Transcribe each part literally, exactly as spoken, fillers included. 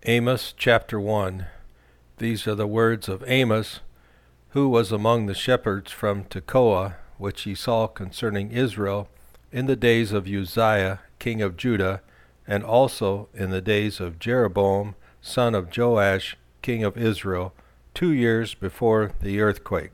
Amos chapter one. These are the words of Amos, who was among the shepherds from Tekoa, which he saw concerning Israel in the days of Uzziah king of Judah, and also in the days of Jeroboam son of Joash king of Israel, two years before the earthquake.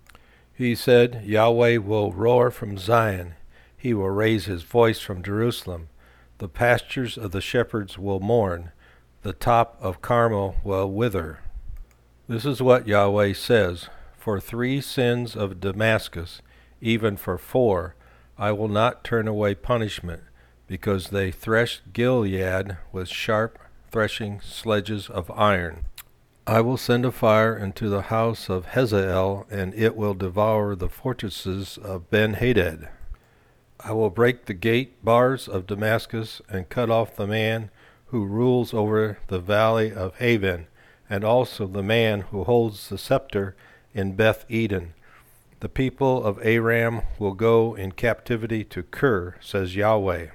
He said, Yahweh will roar from Zion, he will raise his voice from Jerusalem. The pastures of the shepherds will mourn, the top of Carmel will wither. This is what Yahweh says, For three sins of Damascus, even for four, I will not turn away punishment, because they threshed Gilead with sharp threshing sledges of iron. I will send a fire into the house of Hazael, and it will devour the fortresses of Ben-Hadad. I will break the gate bars of Damascus, and cut off the man who rules over the valley of Haven, and also the man who holds the scepter in Beth-Eden. The people of Aram will go in captivity to Kir, says Yahweh.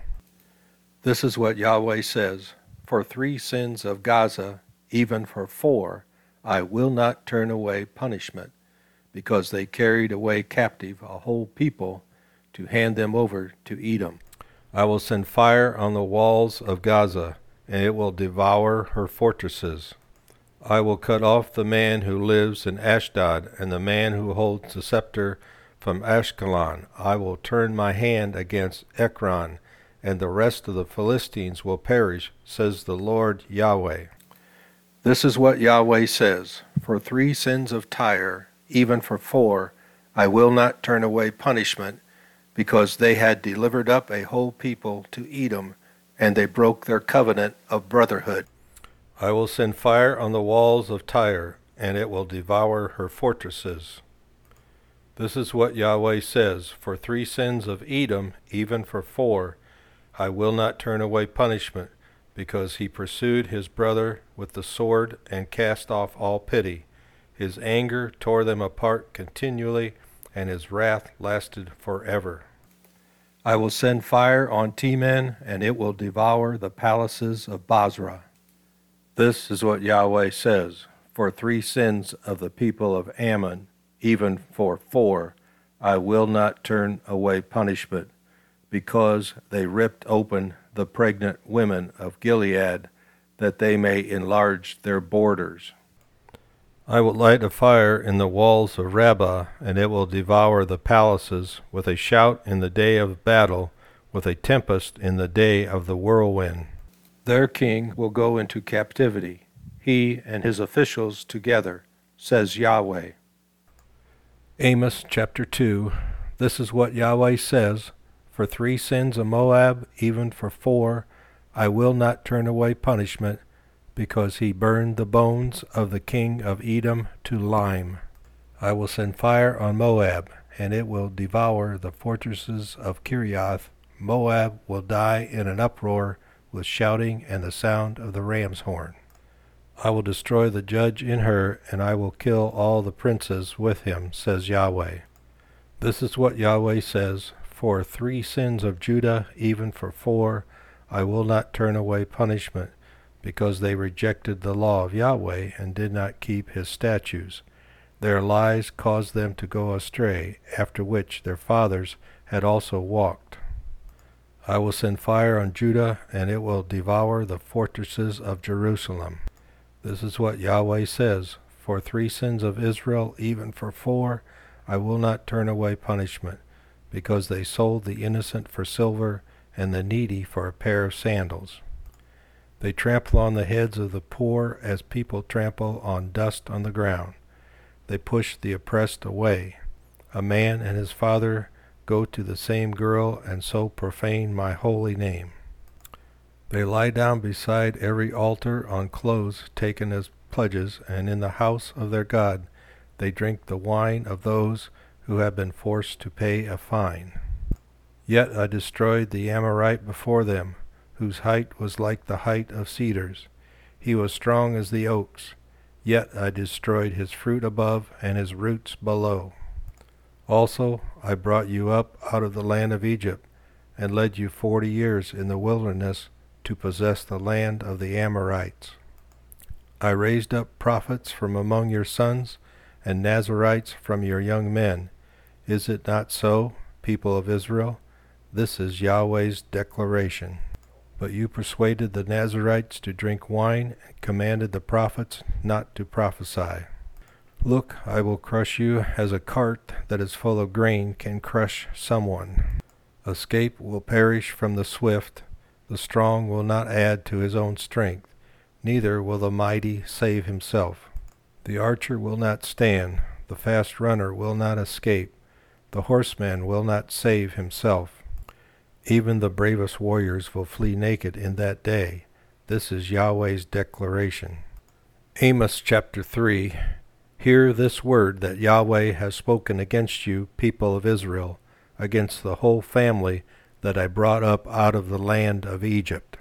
This is what Yahweh says, For three sins of Gaza, even for four, I will not turn away punishment, because they carried away captive a whole people to hand them over to Edom. I will send fire on the walls of Gaza, and it will devour her fortresses. I will cut off the man who lives in Ashdod, and the man who holds the scepter from Ashkelon. I will turn my hand against Ekron, and the rest of the Philistines will perish, says the Lord Yahweh. This is what Yahweh says, For three sins of Tyre, even for four, I will not turn away punishment, because they had delivered up a whole people to Edom, and they broke their covenant of brotherhood. I will send fire on the walls of Tyre, and it will devour her fortresses. This is what Yahweh says, For three sins of Edom, even for four, I will not turn away punishment, because he pursued his brother with the sword and cast off all pity. His anger tore them apart continually, and his wrath lasted forever. I will send fire on Teman, and it will devour the palaces of Basra. This is what Yahweh says, For three sins of the people of Ammon, even for four, I will not turn away punishment, because they ripped open the pregnant women of Gilead, that they may enlarge their borders. I will light a fire in the walls of Rabbah, and it will devour the palaces with a shout in the day of battle, with a tempest in the day of the whirlwind. Their king will go into captivity, he and his officials together, says Yahweh. Amos chapter two. This is what Yahweh says, For three sins of Moab, even for four, I will not turn away punishment, because he burned the bones of the king of Edom to lime. I will send fire on Moab, and it will devour the fortresses of Kirioth. Moab will die in an uproar, with shouting and the sound of the ram's horn. I will destroy the judge in her, and I will kill all the princes with him, says Yahweh. This is what Yahweh says, For three sins of Judah, even for four, I will not turn away punishment, because they rejected the law of Yahweh and did not keep his statutes. Their lies caused them to go astray, after which their fathers had also walked. I will send fire on Judah, and it will devour the fortresses of Jerusalem. This is what Yahweh says, For three sins of Israel, even for four, I will not turn away punishment, because they sold the innocent for silver, and the needy for a pair of sandals. They trample on the heads of the poor as people trample on dust on the ground. They push the oppressed away. A man and his father go to the same girl, and so profane my holy name. They lie down beside every altar on clothes taken as pledges, and in the house of their God they drink the wine of those who have been forced to pay a fine. Yet I destroyed the Amorite before them, whose height was like the height of cedars. He was strong as the oaks, yet I destroyed his fruit above and his roots below. Also I brought you up out of the land of Egypt, and led you forty years in the wilderness to possess the land of the Amorites. I raised up prophets from among your sons, and Nazarites from your young men. Is it not so, people of Israel? This is Yahweh's declaration. But you persuaded the Nazarites to drink wine, and commanded the prophets not to prophesy. Look, I will crush you as a cart that is full of grain can crush someone. Escape will perish from the swift, the strong will not add to his own strength, neither will the mighty save himself. The archer will not stand, the fast runner will not escape, the horseman will not save himself. Even the bravest warriors will flee naked in that day. This is Yahweh's declaration. Amos chapter three. Hear this word that Yahweh has spoken against you, people of Israel, against the whole family that I brought up out of the land of Egypt.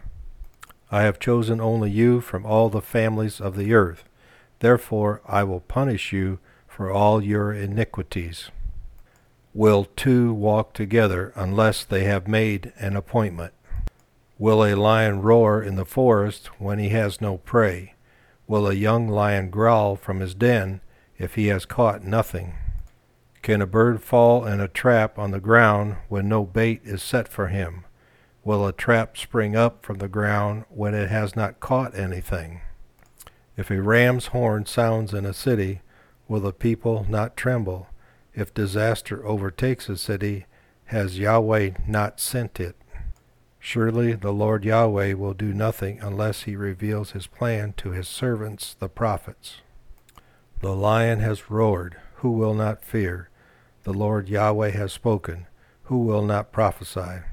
I have chosen only you from all the families of the earth. Therefore I will punish you for all your iniquities. Will two walk together unless they have made an appointment? Will a lion roar in the forest when he has no prey? Will a young lion growl from his den if he has caught nothing? Can a bird fall in a trap on the ground when no bait is set for him? Will a trap spring up from the ground when it has not caught anything? If a ram's horn sounds in a city, will the people not tremble? If disaster overtakes a city, has Yahweh not sent it? Surely the Lord Yahweh will do nothing unless he reveals his plan to his servants the prophets. The lion has roared, who will not fear? The Lord Yahweh has spoken, who will not prophesy?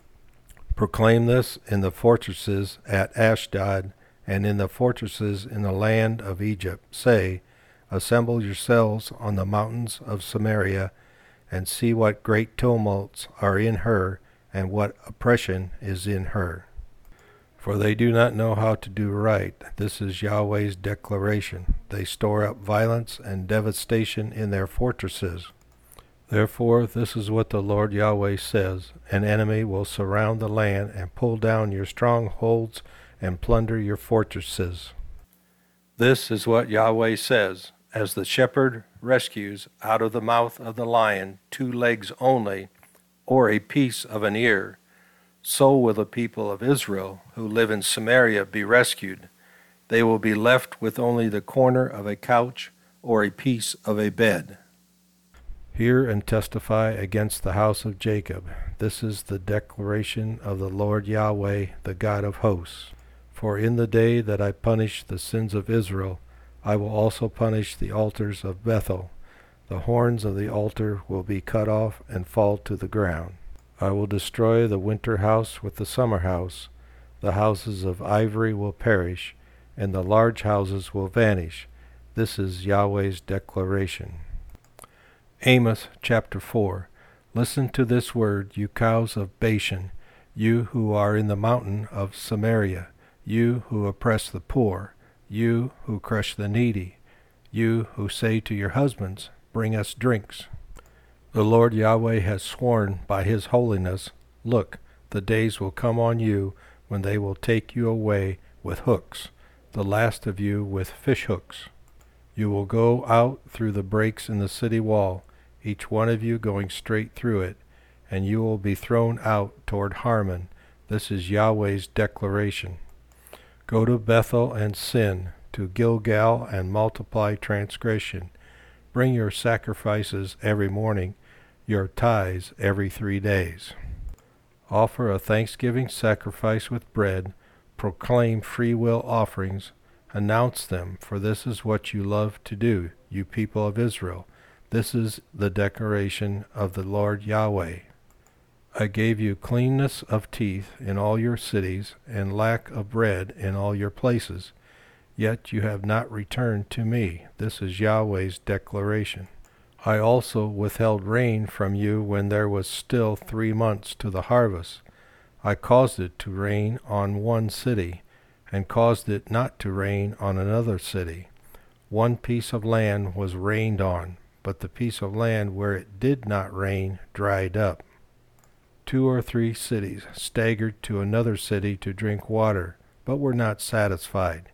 Proclaim this in the fortresses at Ashdod, and in the fortresses in the land of Egypt. Say, assemble yourselves on the mountains of Samaria, and see what great tumults are in her, and what oppression is in her. For they do not know how to do right. This is Yahweh's declaration. They store up violence and devastation in their fortresses. Therefore this is what the Lord Yahweh says, an enemy will surround the land and pull down your strongholds and plunder your fortresses. This is what Yahweh says, as the shepherd rescues out of the mouth of the lion two legs only, or a piece of an ear, so will the people of Israel who live in Samaria be rescued. They will be left with only the corner of a couch or a piece of a bed. Hear and testify against the house of Jacob. This is the declaration of the Lord Yahweh, the God of hosts. For in the day that I punish the sins of Israel, I will also punish the altars of Bethel. The horns of the altar will be cut off and fall to the ground. I will destroy the winter house with the summer house. The houses of ivory will perish, and the large houses will vanish. This is Yahweh's declaration. Amos chapter four. Listen to this word, you cows of Bashan, you who are in the mountain of Samaria, you who oppress the poor, you who crush the needy, you who say to your husbands, bring us drinks. The Lord Yahweh has sworn by his holiness, look, the days will come on you when they will take you away with hooks, the last of you with fish hooks. You will go out through the breaks in the city wall, each one of you going straight through it, and you will be thrown out toward Harmon. This is Yahweh's declaration. Go to Bethel and sin, to Gilgal and multiply transgression. Bring your sacrifices every morning, your tithes every three days. Offer a thanksgiving sacrifice with bread, proclaim free will offerings, announce them, for this is what you love to do, you people of Israel. This is the declaration of the Lord Yahweh. I gave you cleanness of teeth in all your cities, and lack of bread in all your places. Yet you have not returned to me. This is Yahweh's declaration. I also withheld rain from you when there was still three months to the harvest. I caused it to rain on one city, and caused it not to rain on another city. One piece of land was rained on, but the piece of land where it did not rain dried up. Two or three cities staggered to another city to drink water, but were not satisfied.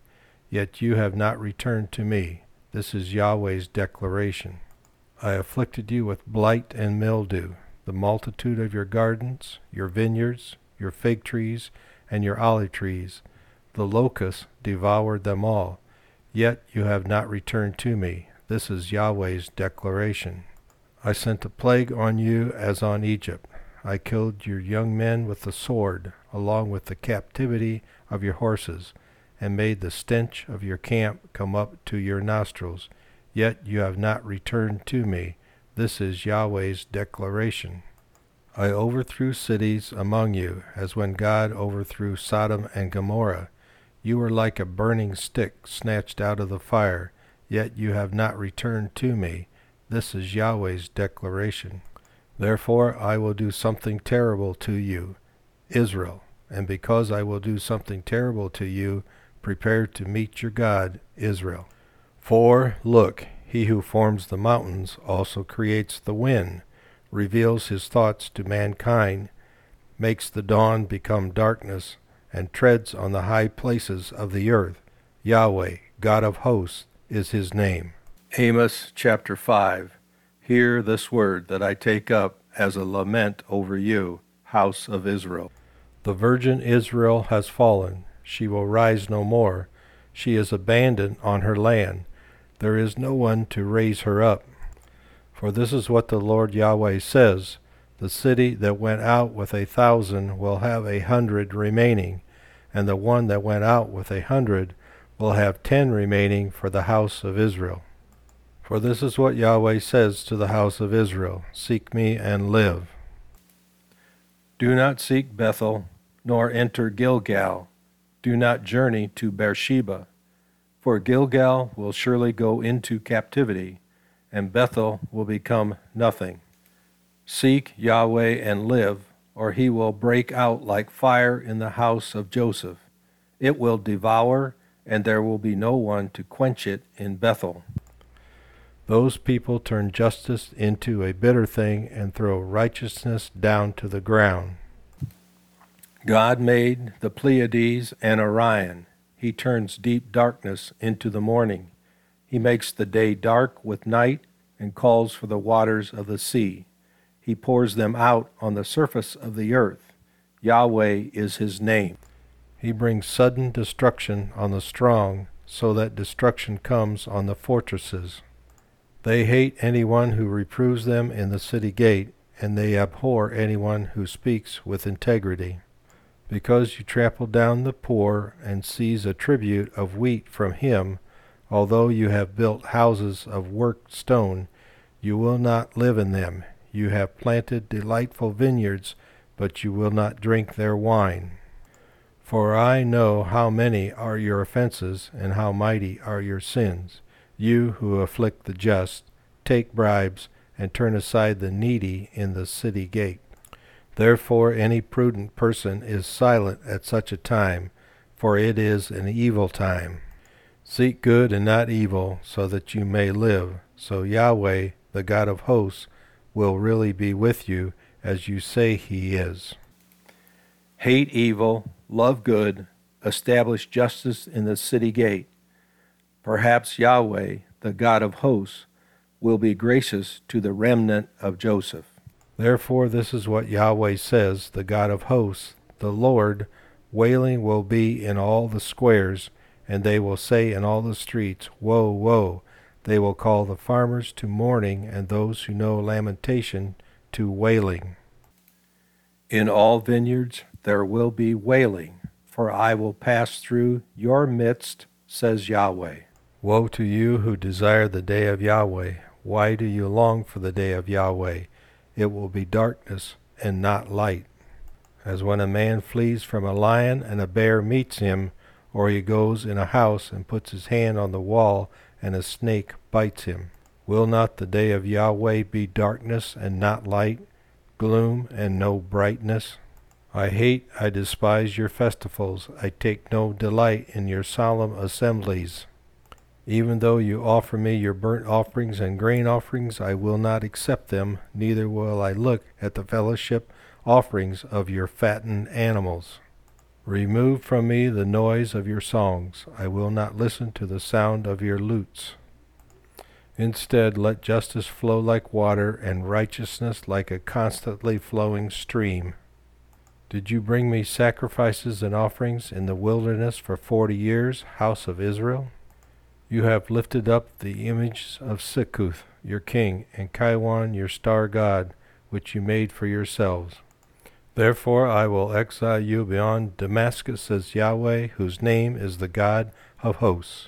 yet you have not returned to me. This is Yahweh's declaration. I afflicted you with blight and mildew, the multitude of your gardens, your vineyards, your fig trees, and your olive trees. The locusts devoured them all, yet you have not returned to me. This is Yahweh's declaration. I sent a plague on you as on Egypt. I killed your young men with the sword, along with the captivity of your horses, and made the stench of your camp come up to your nostrils. Yet you have not returned to me. This is Yahweh's declaration. I overthrew cities among you, as when God overthrew Sodom and Gomorrah. You were like a burning stick snatched out of the fire, yet you have not returned to me. This is Yahweh's declaration. Therefore I will do something terrible to you, Israel, and because I will do something terrible to you, prepare to meet your God, Israel. For, look, he who forms the mountains also creates the wind, reveals his thoughts to mankind, makes the dawn become darkness, and treads on the high places of the earth. Yahweh, God of hosts, is his name. Amos chapter five. Hear this word that I take up as a lament over you, house of Israel. The virgin Israel has fallen. She will rise no more. She is abandoned on her land. There is no one to raise her up. For this is what the Lord Yahweh says, the city that went out with a thousand will have a hundred remaining, and the one that went out with a hundred will have ten remaining for the house of Israel. For this is what Yahweh says to the house of Israel, seek me and live. Do not seek Bethel, nor enter Gilgal. Do not journey to Beersheba. For Gilgal will surely go into captivity, and Bethel will become nothing. Seek Yahweh and live, or he will break out like fire in the house of Joseph. It will devour, and there will be no one to quench it in Bethel. Those people turn justice into a bitter thing and throw righteousness down to the ground. God made the Pleiades and Orion. He turns deep darkness into the morning. He makes the day dark with night and calls for the waters of the sea. He pours them out on the surface of the earth. Yahweh is his name. He brings sudden destruction on the strong, so that destruction comes on the fortresses. They hate anyone who reproves them in the city gate, and they abhor anyone who speaks with integrity. Because you trample down the poor and seize a tribute of wheat from him, although you have built houses of worked stone, you will not live in them. You have planted delightful vineyards, but you will not drink their wine. For I know how many are your offenses, and how mighty are your sins. You who afflict the just, take bribes, and turn aside the needy in the city gate. Therefore any prudent person is silent at such a time, for it is an evil time. Seek good and not evil, so that you may live. So Yahweh, the God of hosts, will really be with you, as you say he is. Hate evil, love good, establish justice in the city gate. Perhaps Yahweh, the God of hosts, will be gracious to the remnant of Joseph. Therefore this is what Yahweh says, the God of hosts, the Lord, wailing will be in all the squares, and they will say in all the streets, Woe, woe! They will call the farmers to mourning, and those who know lamentation to wailing. In all vineyards there will be wailing, for I will pass through your midst, says Yahweh. Woe to you who desire the day of Yahweh! Why do you long for the day of Yahweh? It will be darkness and not light. As when a man flees from a lion and a bear meets him, or he goes in a house and puts his hand on the wall and a snake bites him. Will not the day of Yahweh be darkness and not light, gloom and no brightness? I hate, I despise your festivals. I take no delight in your solemn assemblies. Even though you offer me your burnt offerings and grain offerings, I will not accept them, neither will I look at the fellowship offerings of your fattened animals. Remove from me the noise of your songs. I will not listen to the sound of your lutes. Instead, let justice flow like water and righteousness like a constantly flowing stream. Did you bring me sacrifices and offerings in the wilderness for forty years, house of Israel? You have lifted up the image of Sikkuth, your king, and Kaiwan, your star god, which you made for yourselves. Therefore I will exile you beyond Damascus, says Yahweh, whose name is the God of hosts.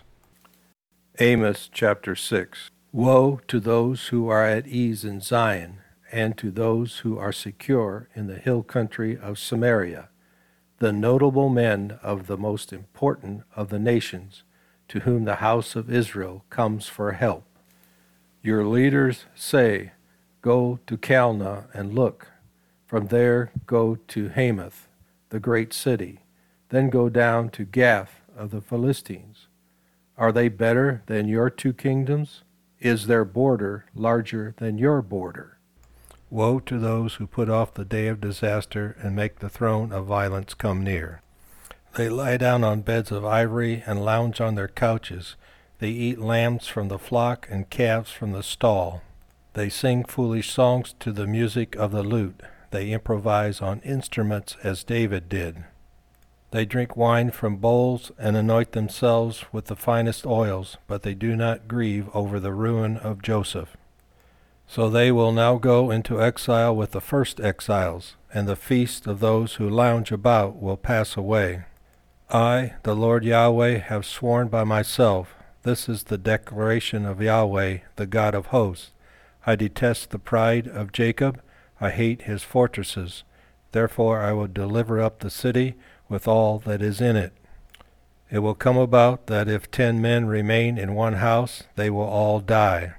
Amos chapter six. Woe to those who are at ease in Zion, and to those who are secure in the hill country of Samaria, the notable men of the most important of the nations, to whom the house of Israel comes for help. Your leaders say, Go to Calneh and look. From there go to Hamath, the great city. Then go down to Gath of the Philistines. Are they better than your two kingdoms? Is their border larger than your border? Woe to those who put off the day of disaster and make the throne of violence come near. They lie down on beds of ivory and lounge on their couches. They eat lambs from the flock and calves from the stall. They sing foolish songs to the music of the lute. They improvise on instruments as David did. They drink wine from bowls and anoint themselves with the finest oils, but they do not grieve over the ruin of Joseph. So they will now go into exile with the first exiles, and the feast of those who lounge about will pass away. I, the Lord Yahweh, have sworn by myself. This is the declaration of Yahweh, the God of hosts. I detest the pride of Jacob. I hate his fortresses. Therefore I will deliver up the city with all that is in it. It will come about that if ten men remain in one house, they will all die.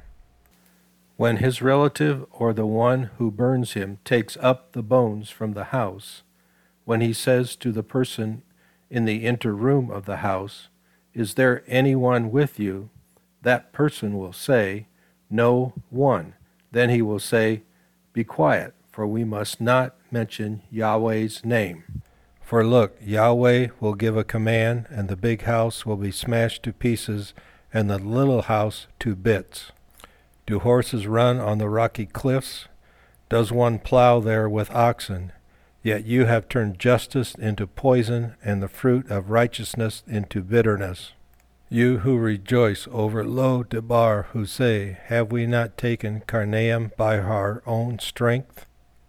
When his relative or the one who burns him takes up the bones from the house, when he says to the person in the inner room of the house, Is there anyone with you? That person will say, No one. Then he will say, Be quiet, for we must not mention Yahweh's name. For look, Yahweh will give a command, and the big house will be smashed to pieces, and the little house to bits. Do horses run on the rocky cliffs? Does one plow there with oxen? Yet you have turned justice into poison, and the fruit of righteousness into bitterness. You who rejoice over Lo Debar, who say, Have we not taken Karnaim by our own strength?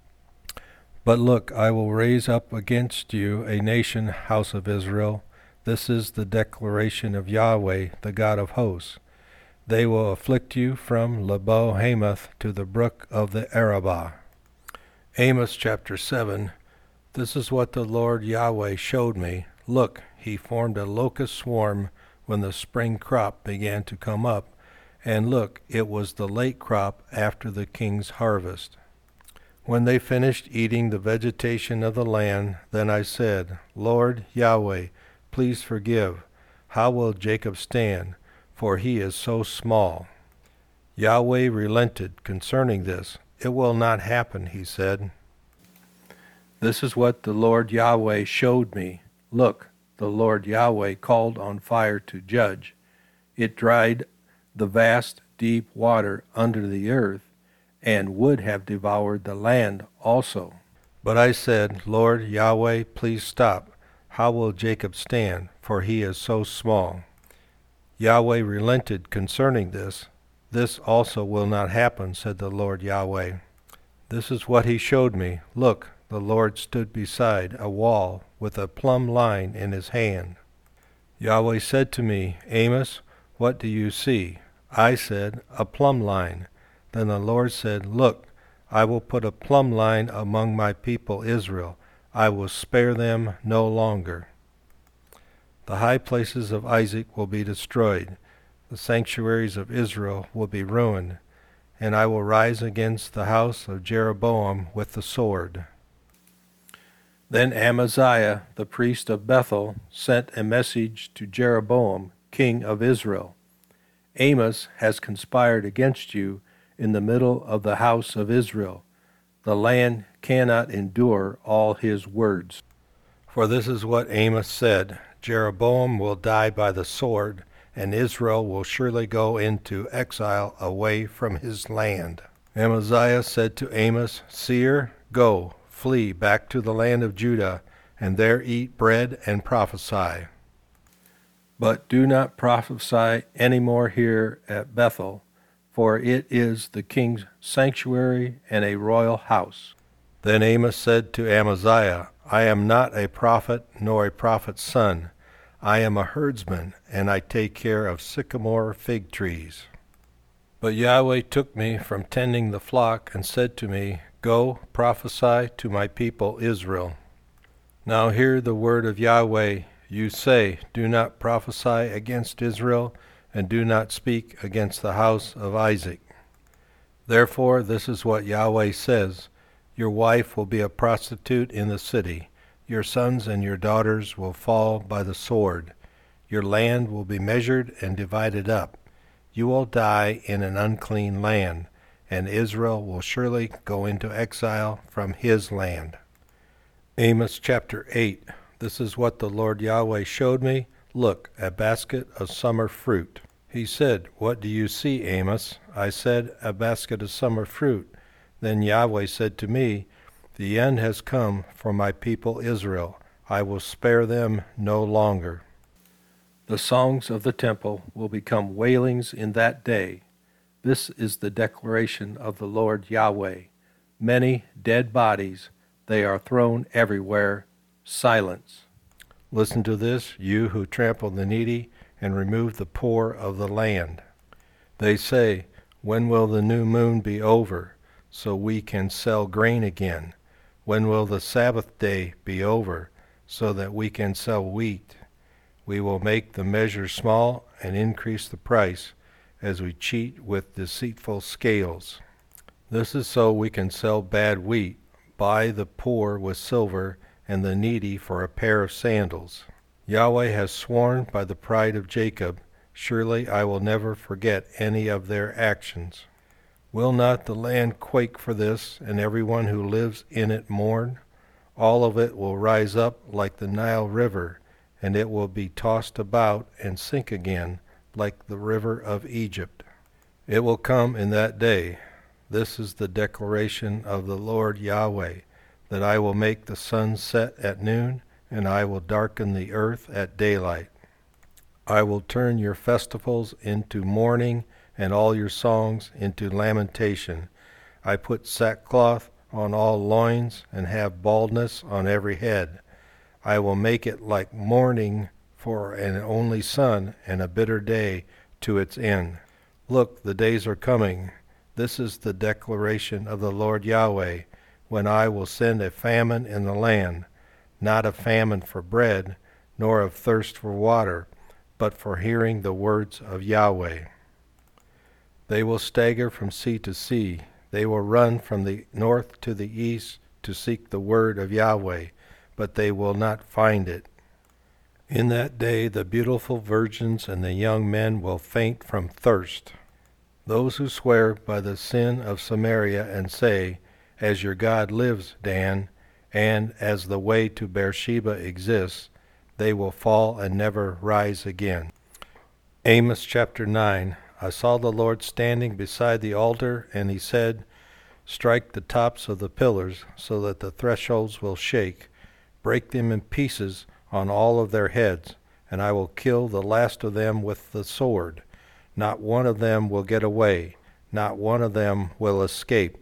But look, I will raise up against you a nation, house of Israel. This is the declaration of Yahweh, the God of hosts. They will afflict you from Lebo Hamath to the brook of the Arabah. Amos chapter seven. This is what the Lord Yahweh showed me. Look, he formed a locust swarm when the spring crop began to come up, and look, it was the late crop after the king's harvest. When they finished eating the vegetation of the land, then I said, Lord Yahweh, please forgive. How will Jacob stand? For he is so small. Yahweh relented concerning this. It will not happen, he said. This is what the Lord Yahweh showed me. Look, the Lord Yahweh called on fire to judge. It dried the vast, deep water under the earth, and would have devoured the land also. But I said, Lord Yahweh, please stop. How will Jacob stand? For he is so small. Yahweh relented concerning this. This also will not happen, said the Lord Yahweh. This is what he showed me. Look, the Lord stood beside a wall with a plumb line in his hand. Yahweh said to me, Amos, what do you see? I said, a plumb line. Then the Lord said, Look, I will put a plumb line among my people Israel. I will spare them no longer. The high places of Isaac will be destroyed. The sanctuaries of Israel will be ruined. And I will rise against the house of Jeroboam with the sword. Then Amaziah, the priest of Bethel, sent a message to Jeroboam, king of Israel. Amos has conspired against you in the middle of the house of Israel. The land cannot endure all his words. For this is what Amos said, Jeroboam will die by the sword, and Israel will surely go into exile away from his land. Amaziah said to Amos, Seer, go, flee back to the land of Judah, and there eat bread and prophesy. But do not prophesy any more here at Bethel, for it is the king's sanctuary and a royal house. Then Amos said to Amaziah, I am not a prophet nor a prophet's son. I am a herdsman, and I take care of sycamore fig trees. But Yahweh took me from tending the flock and said to me, Go, prophesy to my people Israel. Now hear the word of Yahweh. You say, Do not prophesy against Israel, and do not speak against the house of Isaac. Therefore this is what Yahweh says, Your wife will be a prostitute in the city. Your sons and your daughters will fall by the sword. Your land will be measured and divided up. You will die in an unclean land, and Israel will surely go into exile from his land. Amos chapter eight. This is what the Lord Yahweh showed me. Look, a basket of summer fruit. He said, What do you see, Amos? I said, A basket of summer fruit. Then Yahweh said to me, The end has come for my people Israel. I will spare them no longer. The songs of the temple will become wailings in that day. This is the declaration of the Lord Yahweh. Many dead bodies, they are thrown everywhere. Silence. Listen to this, you who trample the needy and remove the poor of the land. They say, When will the new moon be over, so we can sell grain again? When will the Sabbath day be over, so that we can sell wheat? We will make the measure small and increase the price, as we cheat with deceitful scales. This is so we can sell bad wheat, buy the poor with silver, and the needy for a pair of sandals. Yahweh has sworn by the pride of Jacob, surely I will never forget any of their actions. Will not the land quake for this, and everyone who lives in it mourn? All of it will rise up like the Nile River, and it will be tossed about and sink again like the river of Egypt. It will come in that day. This is the declaration of the Lord Yahweh, that I will make the sun set at noon, and I will darken the earth at daylight. I will turn your festivals into mourning, and all your songs into lamentation. I put sackcloth on all loins, and have baldness on every head. I will make it like mourning for an only son, and a bitter day to its end. Look, the days are coming. This is the declaration of the Lord Yahweh, when I will send a famine in the land, not a famine for bread, nor of thirst for water, but for hearing the words of Yahweh. They will stagger from sea to sea. They will run from the north to the east to seek the word of Yahweh, but they will not find it. In that day the beautiful virgins and the young men will faint from thirst. Those who swear by the sin of Samaria and say, As your God lives, Dan, and as the way to Beersheba exists, they will fall and never rise again. Amos chapter nine. I saw the Lord standing beside the altar, and he said, Strike the tops of the pillars, so that the thresholds will shake. Break them in pieces on all of their heads, and I will kill the last of them with the sword. Not one of them will get away, not one of them will escape.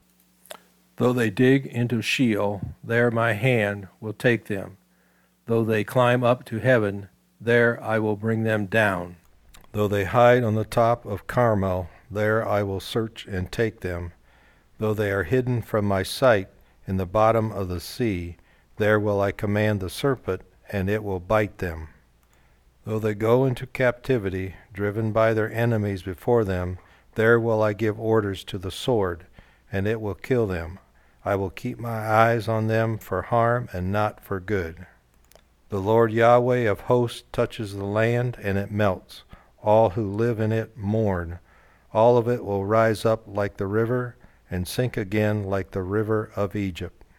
Though they dig into Sheol, there my hand will take them. Though they climb up to heaven, there I will bring them down. Though they hide on the top of Carmel, there I will search and take them. Though they are hidden from my sight in the bottom of the sea, there will I command the serpent, and it will bite them. Though they go into captivity, driven by their enemies before them, there will I give orders to the sword, and it will kill them. I will keep my eyes on them for harm and not for good. The Lord Yahweh of hosts touches the land, and it melts. All who live in it mourn. All of it will rise up like the river, and sink again like the river of Egypt.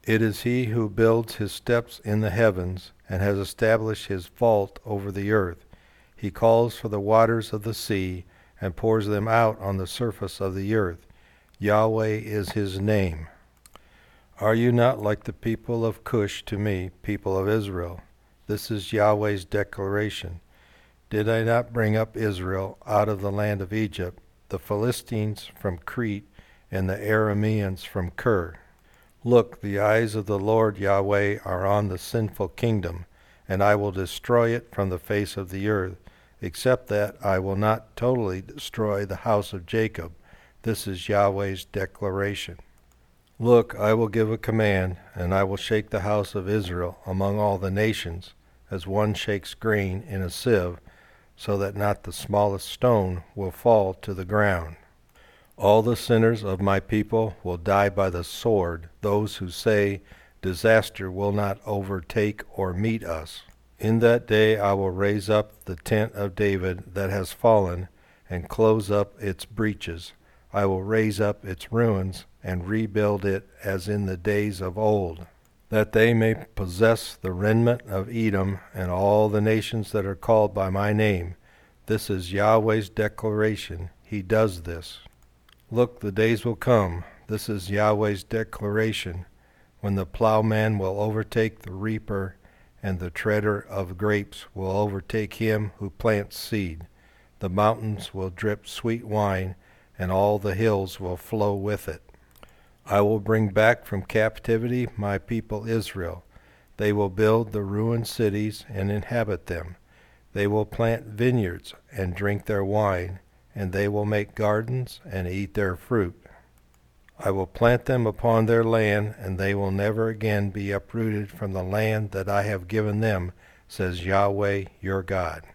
It is he who builds his steps in the heavens, and has established his vault over the earth. He calls for the waters of the sea, and pours them out on the surface of the earth. Yahweh is his name. Are you not like the people of Cush to me, people of Israel? This is Yahweh's declaration. Did I not bring up Israel out of the land of Egypt, the Philistines from Crete, and the Arameans from Kir? Look, the eyes of the Lord Yahweh are on the sinful kingdom, and I will destroy it from the face of the earth, except that I will not totally destroy the house of Jacob. This is Yahweh's declaration. Look, I will give a command, and I will shake the house of Israel among all the nations, as one shakes grain in a sieve, so that not the smallest stone will fall to the ground. All the sinners of my people will die by the sword, those who say, disaster will not overtake or meet us. In that day I will raise up the tent of David that has fallen, and close up its breaches. I will raise up its ruins, and rebuild it as in the days of old, that they may possess the remnant of Edom and all the nations that are called by my name. This is Yahweh's declaration. He does this. Look, the days will come. This is Yahweh's declaration, when the plowman will overtake the reaper, and the treader of grapes will overtake him who plants seed. The mountains will drip sweet wine, and all the hills will flow with it. I will bring back from captivity my people Israel. They will build the ruined cities and inhabit them. They will plant vineyards and drink their wine, and they will make gardens and eat their fruit. I will plant them upon their land, and they will never again be uprooted from the land that I have given them, says Yahweh your God.